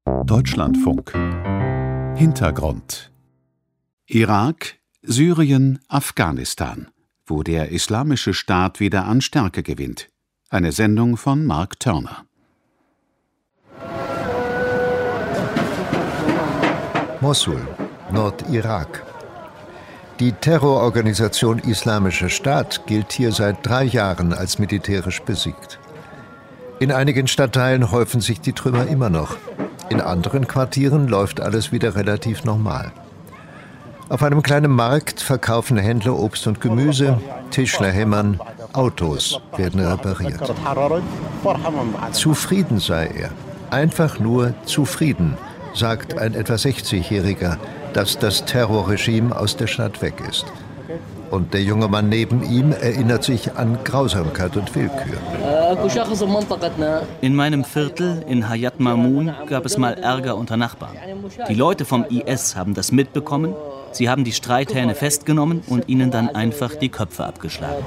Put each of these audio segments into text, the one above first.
Deutschlandfunk. Hintergrund. Irak, Syrien, Afghanistan, wo der Islamische Staat wieder an Stärke gewinnt. Eine Sendung von Mark Turner. Mossul, Nordirak. Die Terrororganisation Islamischer Staat gilt hier seit 3 Jahren als militärisch besiegt. In einigen Stadtteilen häufen sich die Trümmer immer noch. In anderen Quartieren läuft alles wieder relativ normal. Auf einem kleinen Markt verkaufen Händler Obst und Gemüse, Tischler hämmern, Autos werden repariert. Zufrieden sei er, einfach nur zufrieden, sagt ein etwa 60-Jähriger, dass das Terrorregime aus der Stadt weg ist. Und der junge Mann neben ihm erinnert sich an Grausamkeit und Willkür. In meinem Viertel, in Hayat Mamun, gab es mal Ärger unter Nachbarn. Die Leute vom IS haben das mitbekommen, sie haben die Streithähne festgenommen und ihnen dann einfach die Köpfe abgeschlagen.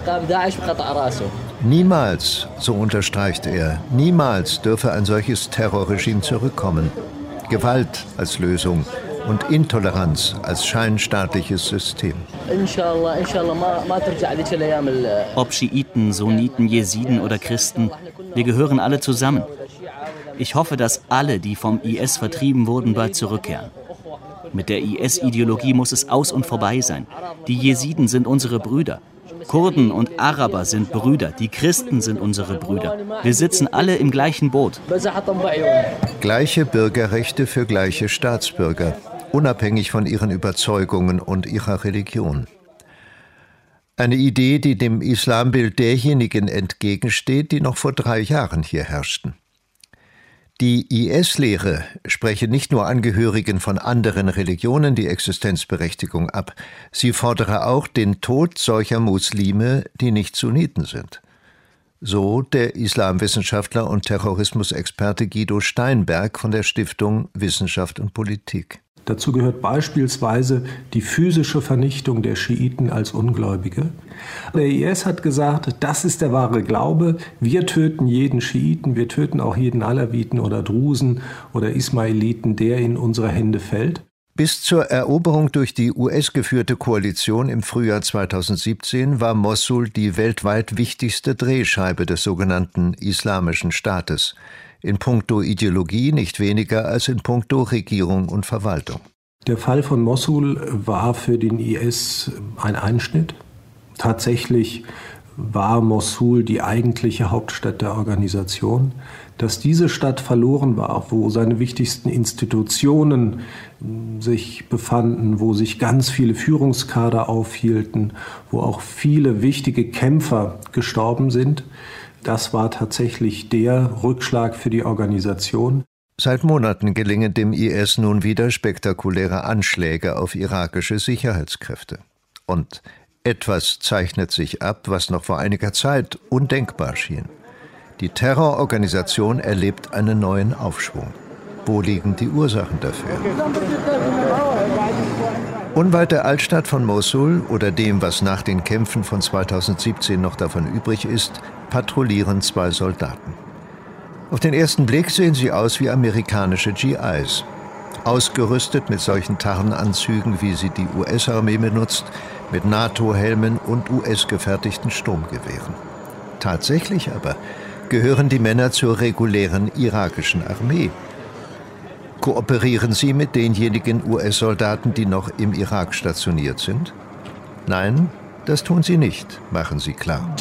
Niemals, so unterstreicht er, niemals dürfe ein solches Terrorregime zurückkommen. Gewalt als Lösung und Intoleranz als scheinstaatliches System. Ob Schiiten, Sunniten, Jesiden oder Christen, wir gehören alle zusammen. Ich hoffe, dass alle, die vom IS vertrieben wurden, bald zurückkehren. Mit der IS-Ideologie muss es aus und vorbei sein. Die Jesiden sind unsere Brüder. Kurden und Araber sind Brüder, die Christen sind unsere Brüder. Wir sitzen alle im gleichen Boot. Gleiche Bürgerrechte für gleiche Staatsbürger, unabhängig von ihren Überzeugungen und ihrer Religion. Eine Idee, die dem Islambild derjenigen entgegensteht, die noch vor 3 Jahren hier herrschten. Die IS-Lehre spreche nicht nur Angehörigen von anderen Religionen die Existenzberechtigung ab, sie fordere auch den Tod solcher Muslime, die nicht Sunniten sind. So der Islamwissenschaftler und Terrorismusexperte Guido Steinberg von der Stiftung Wissenschaft und Politik. Dazu gehört beispielsweise die physische Vernichtung der Schiiten als Ungläubige. Der IS hat gesagt, das ist der wahre Glaube. Wir töten jeden Schiiten, wir töten auch jeden Alawiten oder Drusen oder Ismailiten, der in unsere Hände fällt. Bis zur Eroberung durch die US-geführte Koalition im Frühjahr 2017 war Mossul die weltweit wichtigste Drehscheibe des sogenannten Islamischen Staates. In puncto Ideologie nicht weniger als in puncto Regierung und Verwaltung. Der Fall von Mossul war für den IS ein Einschnitt. Tatsächlich war Mossul die eigentliche Hauptstadt der Organisation. Dass diese Stadt verloren war, wo seine wichtigsten Institutionen sich befanden, wo sich ganz viele Führungskader aufhielten, wo auch viele wichtige Kämpfer gestorben sind, das war tatsächlich der Rückschlag für die Organisation. Seit Monaten gelingen dem IS nun wieder spektakuläre Anschläge auf irakische Sicherheitskräfte. Und etwas zeichnet sich ab, was noch vor einiger Zeit undenkbar schien. Die Terrororganisation erlebt einen neuen Aufschwung. Wo liegen die Ursachen dafür? Unweit der Altstadt von Mossul oder dem, was nach den Kämpfen von 2017 noch davon übrig ist, patrouillieren 2 Soldaten. Auf den ersten Blick sehen sie aus wie amerikanische GIs. Ausgerüstet mit solchen Tarnanzügen, wie sie die US-Armee benutzt, mit NATO-Helmen und US-gefertigten Sturmgewehren. Tatsächlich aber gehören die Männer zur regulären irakischen Armee. Kooperieren sie mit denjenigen US-Soldaten, die noch im Irak stationiert sind? Nein, das tun sie nicht, machen sie klar.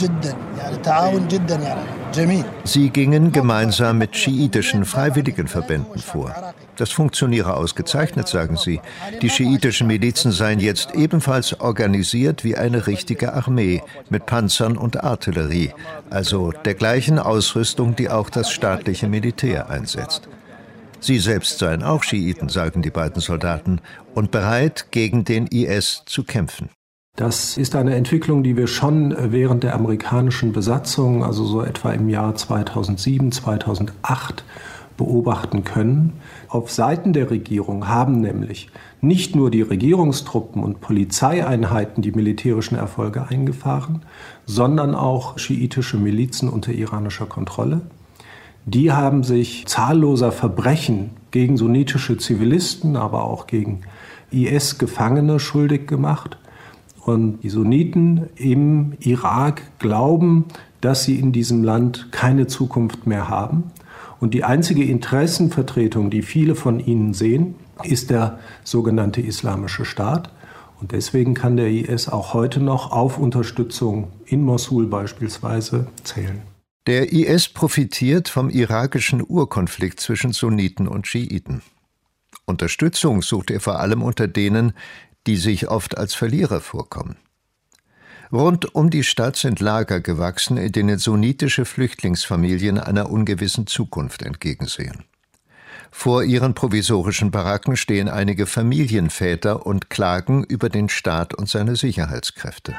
Sie gingen gemeinsam mit schiitischen Freiwilligenverbänden vor. Das funktioniere ausgezeichnet, sagen sie. Die schiitischen Milizen seien jetzt ebenfalls organisiert wie eine richtige Armee mit Panzern und Artillerie, also der gleichen Ausrüstung, die auch das staatliche Militär einsetzt. Sie selbst seien auch Schiiten, sagen die beiden Soldaten, und bereit, gegen den IS zu kämpfen. Das ist eine Entwicklung, die wir schon während der amerikanischen Besatzung, also so etwa im Jahr 2007, 2008, beobachten können. Auf Seiten der Regierung haben nämlich nicht nur die Regierungstruppen und Polizeieinheiten die militärischen Erfolge eingefahren, sondern auch schiitische Milizen unter iranischer Kontrolle. Die haben sich zahlloser Verbrechen gegen sunnitische Zivilisten, aber auch gegen IS-Gefangene schuldig gemacht. Und die Sunniten im Irak glauben, dass sie in diesem Land keine Zukunft mehr haben. Und die einzige Interessenvertretung, die viele von ihnen sehen, ist der sogenannte Islamische Staat. Und deswegen kann der IS auch heute noch auf Unterstützung in Mosul beispielsweise zählen. Der IS profitiert vom irakischen Urkonflikt zwischen Sunniten und Schiiten. Unterstützung sucht er vor allem unter denen, die sich oft als Verlierer vorkommen. Rund um die Stadt sind Lager gewachsen, in denen sunnitische Flüchtlingsfamilien einer ungewissen Zukunft entgegensehen. Vor ihren provisorischen Baracken stehen einige Familienväter und klagen über den Staat und seine Sicherheitskräfte.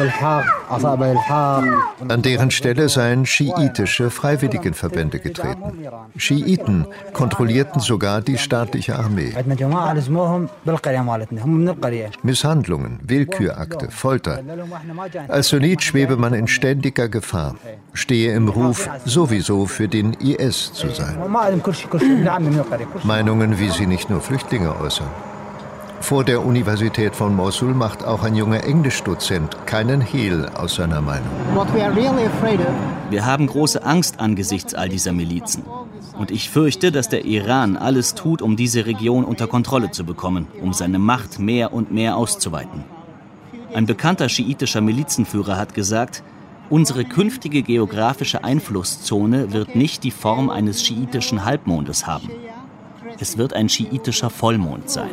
An deren Stelle seien schiitische Freiwilligenverbände getreten. Schiiten kontrollierten sogar die staatliche Armee. Misshandlungen, Willkürakte, Folter. Als Sunnit schwebe man in ständiger Gefahr, stehe im Ruf, sowieso für den IS zu sein. Meinungen, wie sie nicht nur Flüchtlinge äußern. Vor der Universität von Mosul macht auch ein junger Englischdozent keinen Hehl aus seiner Meinung. Wir haben große Angst angesichts all dieser Milizen. Und ich fürchte, dass der Iran alles tut, um diese Region unter Kontrolle zu bekommen, um seine Macht mehr und mehr auszuweiten. Ein bekannter schiitischer Milizenführer hat gesagt, unsere künftige geografische Einflusszone wird nicht die Form eines schiitischen Halbmondes haben. Es wird ein schiitischer Vollmond sein.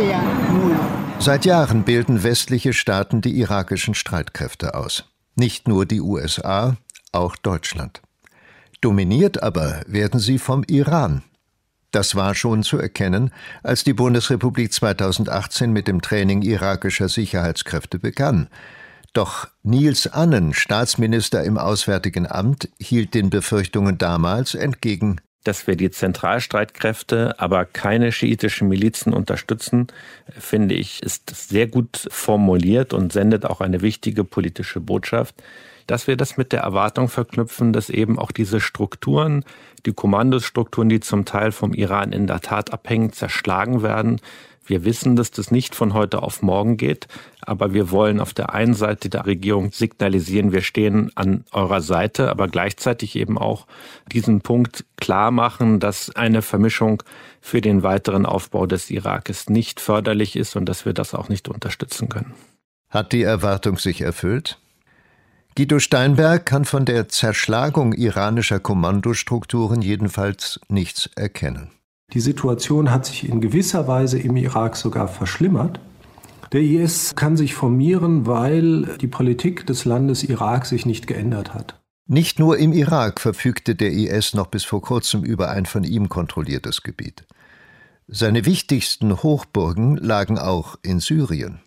Seit Jahren bilden westliche Staaten die irakischen Streitkräfte aus. Nicht nur die USA, auch Deutschland. Dominiert aber werden sie vom Iran. Das war schon zu erkennen, als die Bundesrepublik 2018 mit dem Training irakischer Sicherheitskräfte begann. Doch Niels Annen, Staatsminister im Auswärtigen Amt, hielt den Befürchtungen damals entgegen. Dass wir die Zentralstreitkräfte, aber keine schiitischen Milizen unterstützen, finde ich, ist sehr gut formuliert und sendet auch eine wichtige politische Botschaft, dass wir das mit der Erwartung verknüpfen, dass eben auch diese Strukturen, die Kommandostrukturen, die zum Teil vom Iran in der Tat abhängen, zerschlagen werden. Wir wissen, dass das nicht von heute auf morgen geht, aber wir wollen auf der einen Seite der Regierung signalisieren, wir stehen an eurer Seite, aber gleichzeitig eben auch diesen Punkt klar machen, dass eine Vermischung für den weiteren Aufbau des Irakes nicht förderlich ist und dass wir das auch nicht unterstützen können. Hat die Erwartung sich erfüllt? Guido Steinberg kann von der Zerschlagung iranischer Kommandostrukturen jedenfalls nichts erkennen. Die Situation hat sich in gewisser Weise im Irak sogar verschlimmert. Der IS kann sich formieren, weil die Politik des Landes Irak sich nicht geändert hat. Nicht nur im Irak verfügte der IS noch bis vor kurzem über ein von ihm kontrolliertes Gebiet. Seine wichtigsten Hochburgen lagen auch in Syrien.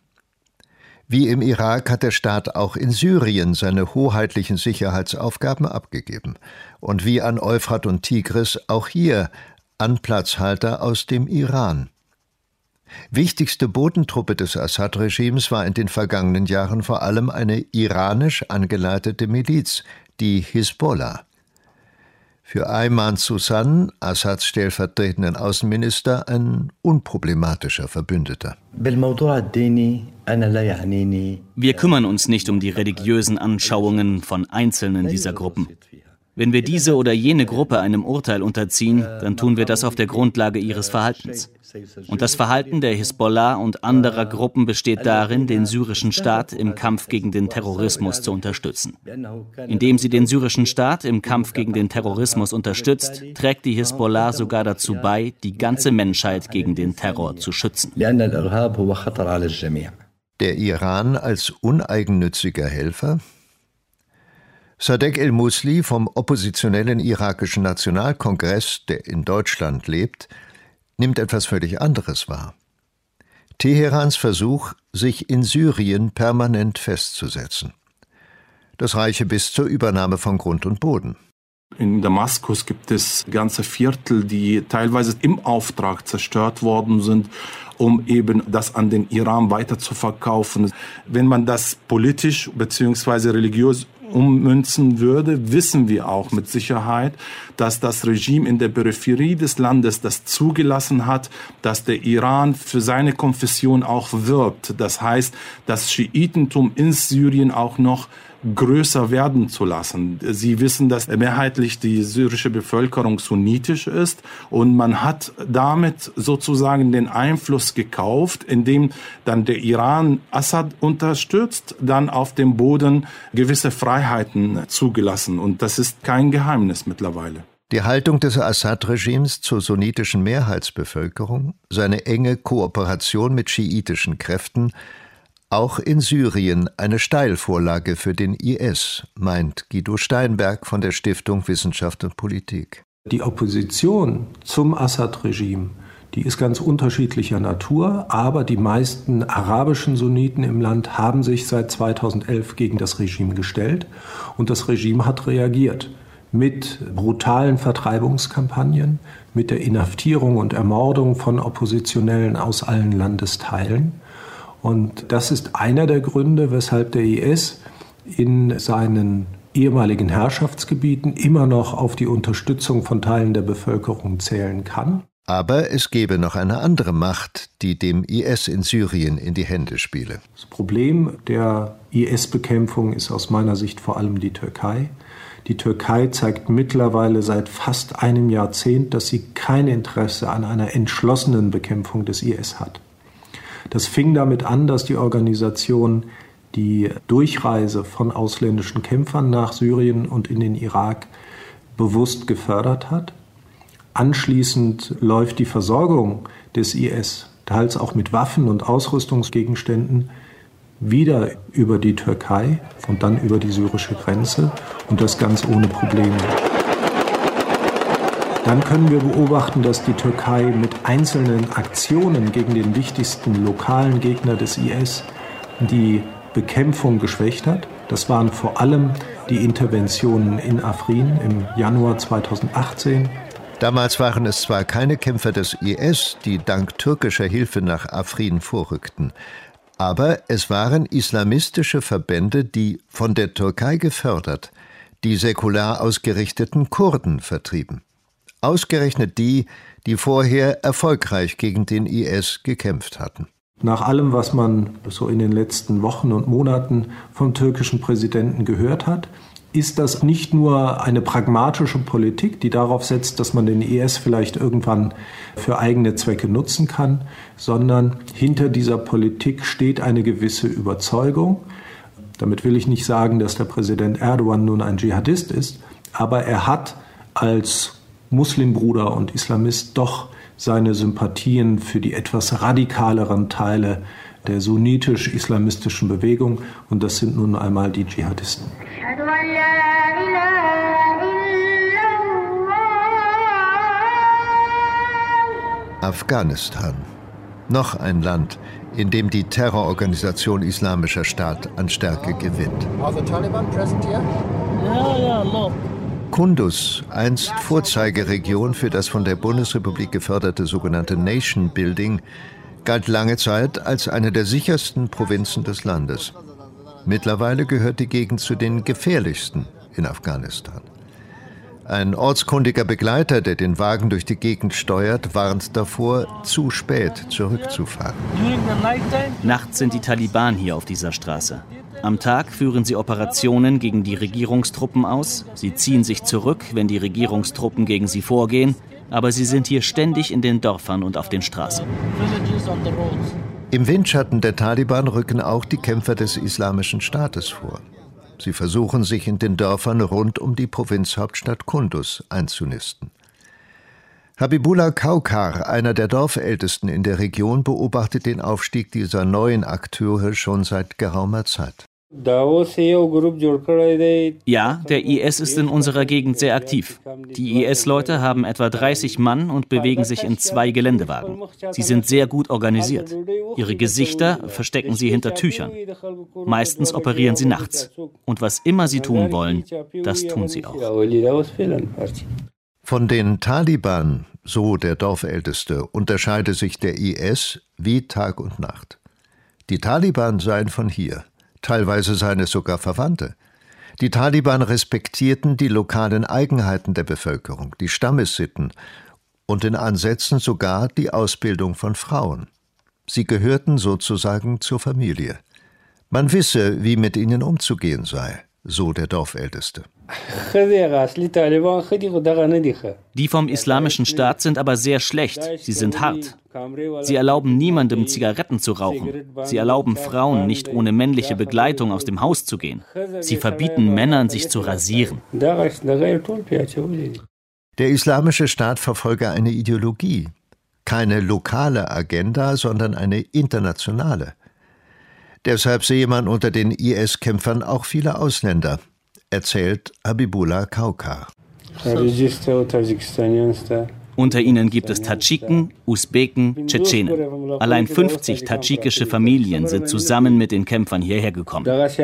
Wie im Irak hat der Staat auch in Syrien seine hoheitlichen Sicherheitsaufgaben abgegeben. Und wie an Euphrat und Tigris auch hier Anplatzhalter aus dem Iran. Wichtigste Bodentruppe des Assad-Regimes war in den vergangenen Jahren vor allem eine iranisch angeleitete Miliz, die Hisbollah. Für Ayman Susan, Assads stellvertretenden Außenminister, ein unproblematischer Verbündeter. Wir kümmern uns nicht um die religiösen Anschauungen von Einzelnen dieser Gruppen. Wenn wir diese oder jene Gruppe einem Urteil unterziehen, dann tun wir das auf der Grundlage ihres Verhaltens. Und das Verhalten der Hisbollah und anderer Gruppen besteht darin, den syrischen Staat im Kampf gegen den Terrorismus zu unterstützen. Indem sie den syrischen Staat im Kampf gegen den Terrorismus unterstützt, trägt die Hisbollah sogar dazu bei, die ganze Menschheit gegen den Terror zu schützen. Der Iran als uneigennütziger Helfer? Sadegh el-Musli vom oppositionellen irakischen Nationalkongress, der in Deutschland lebt, nimmt etwas völlig anderes wahr. Teherans Versuch, sich in Syrien permanent festzusetzen. Das reiche bis zur Übernahme von Grund und Boden. In Damaskus gibt es ganze Viertel, die teilweise im Auftrag zerstört worden sind, um eben das an den Iran weiter zu verkaufen. Wenn man das politisch bzw. religiös ummünzen würde, wissen wir auch mit Sicherheit, dass das Regime in der Peripherie des Landes das zugelassen hat, dass der Iran für seine Konfession auch wirbt. Das heißt, das Schiitentum in Syrien auch noch größer werden zu lassen. Sie wissen, dass mehrheitlich die syrische Bevölkerung sunnitisch ist und man hat damit sozusagen den Einfluss gekauft, indem dann der Iran Assad unterstützt, dann auf dem Boden gewisse Freiheiten zugelassen. Und das ist kein Geheimnis mittlerweile. Die Haltung des Assad-Regimes zur sunnitischen Mehrheitsbevölkerung, seine enge Kooperation mit schiitischen Kräften, auch in Syrien eine Steilvorlage für den IS, meint Guido Steinberg von der Stiftung Wissenschaft und Politik. Die Opposition zum Assad-Regime, die ist ganz unterschiedlicher Natur, aber die meisten arabischen Sunniten im Land haben sich seit 2011 gegen das Regime gestellt und das Regime hat reagiert mit brutalen Vertreibungskampagnen, mit der Inhaftierung und Ermordung von Oppositionellen aus allen Landesteilen. Und das ist einer der Gründe, weshalb der IS in seinen ehemaligen Herrschaftsgebieten immer noch auf die Unterstützung von Teilen der Bevölkerung zählen kann. Aber es gäbe noch eine andere Macht, die dem IS in Syrien in die Hände spiele. Das Problem der IS-Bekämpfung ist aus meiner Sicht vor allem die Türkei. Die Türkei zeigt mittlerweile seit fast einem Jahrzehnt, dass sie kein Interesse an einer entschlossenen Bekämpfung des IS hat. Das fing damit an, dass die Organisation die Durchreise von ausländischen Kämpfern nach Syrien und in den Irak bewusst gefördert hat. Anschließend läuft die Versorgung des IS, teils auch mit Waffen und Ausrüstungsgegenständen, wieder über die Türkei und dann über die syrische Grenze und das ganz ohne Probleme. Dann können wir beobachten, dass die Türkei mit einzelnen Aktionen gegen den wichtigsten lokalen Gegner des IS die Bekämpfung geschwächt hat. Das waren vor allem die Interventionen in Afrin im Januar 2018. Damals waren es zwar keine Kämpfer des IS, die dank türkischer Hilfe nach Afrin vorrückten, aber es waren islamistische Verbände, die, von der Türkei gefördert, die säkular ausgerichteten Kurden vertrieben. Ausgerechnet die, die vorher erfolgreich gegen den IS gekämpft hatten. Nach allem, was man so in den letzten Wochen und Monaten vom türkischen Präsidenten gehört hat, ist das nicht nur eine pragmatische Politik, die darauf setzt, dass man den IS vielleicht irgendwann für eigene Zwecke nutzen kann, sondern hinter dieser Politik steht eine gewisse Überzeugung. Damit will ich nicht sagen, dass der Präsident Erdogan nun ein Dschihadist ist, aber er hat als Muslimbruder und Islamist doch seine Sympathien für die etwas radikaleren Teile der sunnitisch-islamistischen Bewegung und das sind nun einmal die Dschihadisten. Afghanistan. Noch ein Land, in dem die Terrororganisation Islamischer Staat an Stärke gewinnt. Kunduz, einst Vorzeigeregion für das von der Bundesrepublik geförderte sogenannte Nation Building, galt lange Zeit als eine der sichersten Provinzen des Landes. Mittlerweile gehört die Gegend zu den gefährlichsten in Afghanistan. Ein ortskundiger Begleiter, der den Wagen durch die Gegend steuert, warnt davor, zu spät zurückzufahren. Nachts sind die Taliban hier auf dieser Straße. Am Tag führen sie Operationen gegen die Regierungstruppen aus. Sie ziehen sich zurück, wenn die Regierungstruppen gegen sie vorgehen. Aber sie sind hier ständig in den Dörfern und auf den Straßen. Im Windschatten der Taliban rücken auch die Kämpfer des Islamischen Staates vor. Sie versuchen, sich in den Dörfern rund um die Provinzhauptstadt Kunduz einzunisten. Habibullah Kaukar, einer der Dorfältesten in der Region, beobachtet den Aufstieg dieser neuen Akteure schon seit geraumer Zeit. Ja, der IS ist in unserer Gegend sehr aktiv. Die IS-Leute haben etwa 30 Mann und bewegen sich in 2 Geländewagen. Sie sind sehr gut organisiert. Ihre Gesichter verstecken sie hinter Tüchern. Meistens operieren sie nachts. Und was immer sie tun wollen, das tun sie auch. Von den Taliban, so der Dorfälteste, unterscheide sich der IS wie Tag und Nacht. Die Taliban seien von hier. Teilweise seien es sogar Verwandte. Die Taliban respektierten die lokalen Eigenheiten der Bevölkerung, die Stammessitten und in Ansätzen sogar die Ausbildung von Frauen. Sie gehörten sozusagen zur Familie. Man wisse, wie mit ihnen umzugehen sei, so der Dorfälteste. Die vom Islamischen Staat sind aber sehr schlecht. Sie sind hart. Sie erlauben niemandem, Zigaretten zu rauchen. Sie erlauben Frauen, nicht ohne männliche Begleitung aus dem Haus zu gehen. Sie verbieten Männern, sich zu rasieren. Der Islamische Staat verfolge eine Ideologie, keine lokale Agenda, sondern eine internationale. Deshalb sehe man unter den IS-Kämpfern auch viele Ausländer, erzählt Habibullah Kaukar. Unter ihnen gibt es Tadschiken, Usbeken, Tschetschenen. Allein 50 tadschikische Familien sind zusammen mit den Kämpfern hierher gekommen.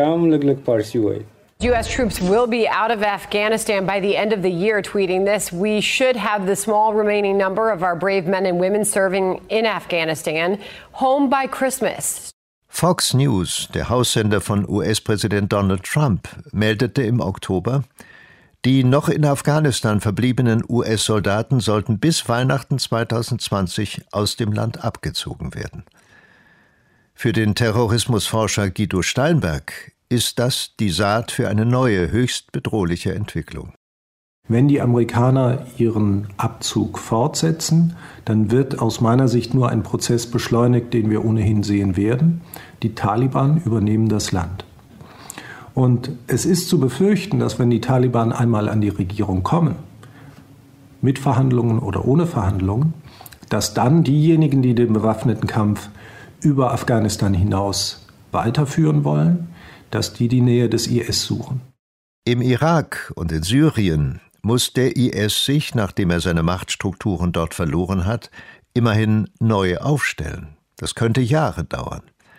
U.S. troops will be out of Afghanistan by the end of the year, tweeting this. We should have the small remaining number of our brave men and women serving in Afghanistan home by Christmas. Fox News, der Haussender von US-Präsident Donald Trump, meldete im Oktober, die noch in Afghanistan verbliebenen US-Soldaten sollten bis Weihnachten 2020 aus dem Land abgezogen werden. Für den Terrorismusforscher Guido Steinberg ist das die Saat für eine neue, höchst bedrohliche Entwicklung. Wenn die Amerikaner ihren Abzug fortsetzen, dann wird aus meiner Sicht nur ein Prozess beschleunigt, den wir ohnehin sehen werden. Die Taliban übernehmen das Land. Und es ist zu befürchten, dass wenn die Taliban einmal an die Regierung kommen, mit Verhandlungen oder ohne Verhandlungen, dass dann diejenigen, die den bewaffneten Kampf über Afghanistan hinaus weiterführen wollen, dass die Nähe des IS suchen. Im Irak und in Syrien muss der IS sich, nachdem er seine Machtstrukturen dort verloren hat, immerhin neu aufstellen. Das könnte Jahre dauern.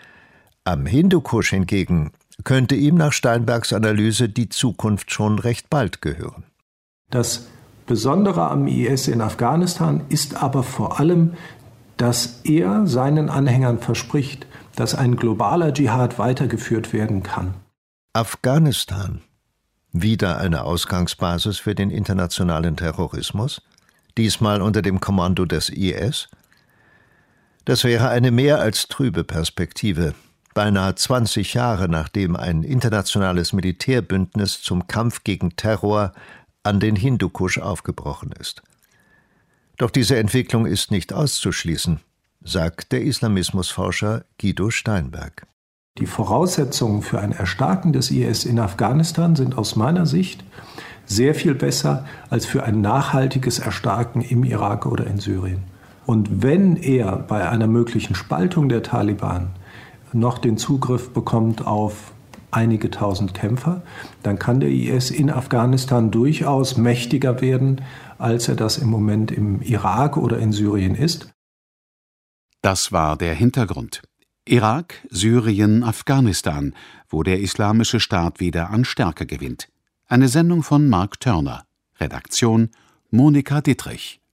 Am Hindukusch hingegen könnte ihm nach Steinbergs Analyse die Zukunft schon recht bald gehören. Das Besondere am IS in Afghanistan ist aber vor allem, dass er seinen Anhängern verspricht, dass ein globaler Dschihad weitergeführt werden kann. Afghanistan. Wieder eine Ausgangsbasis für den internationalen Terrorismus? Diesmal unter dem Kommando des IS? Das wäre eine mehr als trübe Perspektive, beinahe 20 Jahre nachdem ein internationales Militärbündnis zum Kampf gegen Terror an den Hindukusch aufgebrochen ist. Doch diese Entwicklung ist nicht auszuschließen, sagt der Islamismusforscher Guido Steinberg. Die Voraussetzungen für ein Erstarken des IS in Afghanistan sind aus meiner Sicht sehr viel besser als für ein nachhaltiges Erstarken im Irak oder in Syrien. Und wenn er bei einer möglichen Spaltung der Taliban noch den Zugriff bekommt auf einige tausend Kämpfer, dann kann der IS in Afghanistan durchaus mächtiger werden, als er das im Moment im Irak oder in Syrien ist. Das war der Hintergrund. Irak, Syrien, Afghanistan, wo der Islamische Staat wieder an Stärke gewinnt. Eine Sendung von Mark Turner. Redaktion Monika Dittrich.